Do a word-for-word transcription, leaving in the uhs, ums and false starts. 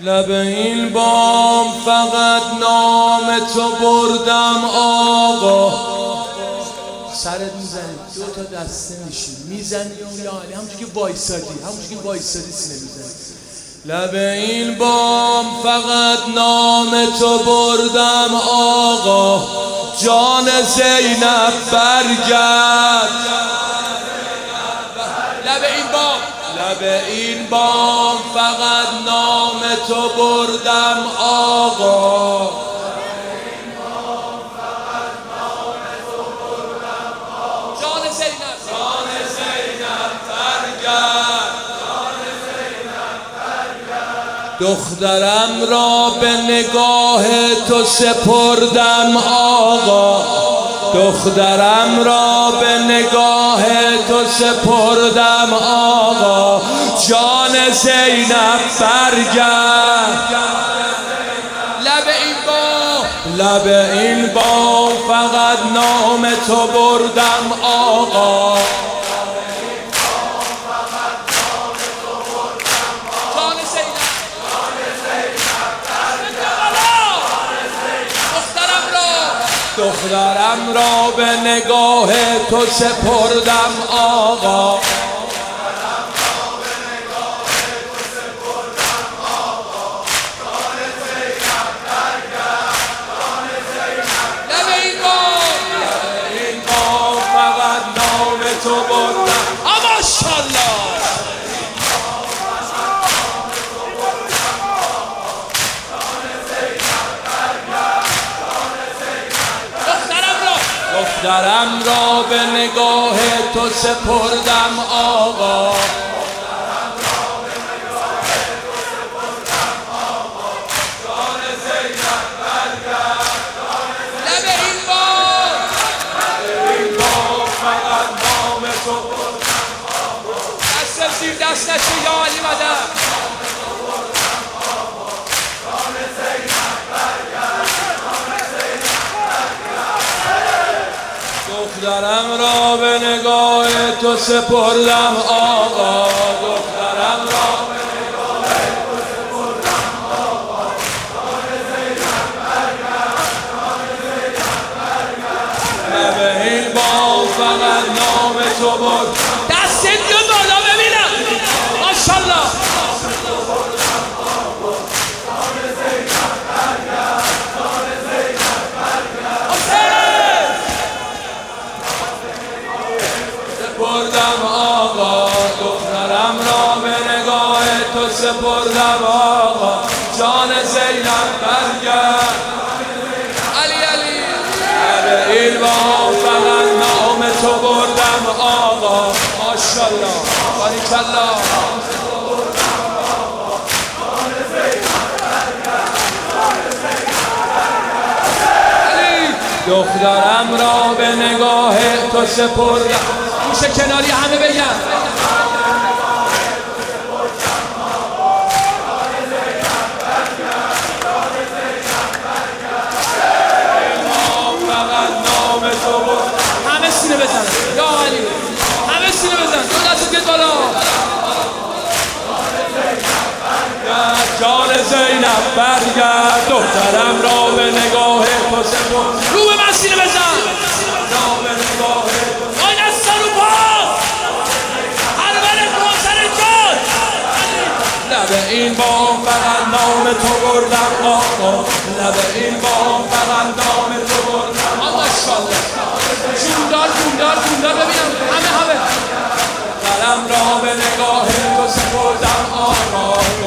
لب این بام فقط نام تو بردم آقا. سرت میزنی دو تا دسته میشی میزنی یا علی همونجور که وایسادی همونجور که وایسادی سینه میزنی. لب این بام فقط نام تو بردم آقا. جان زینب برگرد. لب این بام لب این بام فقط نام تو بردم آقا. جان زینب جان زینب برگرد. دخترم را به نگاه تو سپردم آقا. دخترم را به نگاه تو سپردم آقا. جان زینب برگرد. لب این بام لب این بام فقط نام تو بردم آقا. دخترم را به نگاه تو سپردم آقا. لب این بام لب این بام فقط نام تو بردم. ماشاءالله دخترم را به نگاه تو سپردم آقا. لب این بام لب این بام فقط نام تو بردم آقا. دست زیر دست نشه یا علی مدد. دخترم را به نگاه تو سپردم آقا. دخترم را به نگاه تو سپردم آقا. جان زینب برگرد. جان زینب برگرد. لب این بام فقط نام تو برد. دست بیا بالا ببینم. ماشاءالله سپردم آقا. دخترم را به نگاه تو سپردم آقا. جان زینب برگرد. علی علی لب این بام فقط نام تو بردم آقا. ماشاءالله باریکالله. دخترم را به نگاه تو سپردم. گوشه کناری همه بگن. همه سینه بزن یا علی. همه سینه بزن. دو دست گید بالا. جان زینب برگرد. دخترم را به نگاه تو سپردم. رو به من سینه بزن. را به نگاه تو آی دست رو پا. هر بره کوسر جان. لب این بام فقط نام تو بردم آقا. لب این بام فقط نام تو بردم. ماشاءالله جوندار جوندار جوندار ببینم همه همه. دخترم را به نگاه تو سپردم آقا.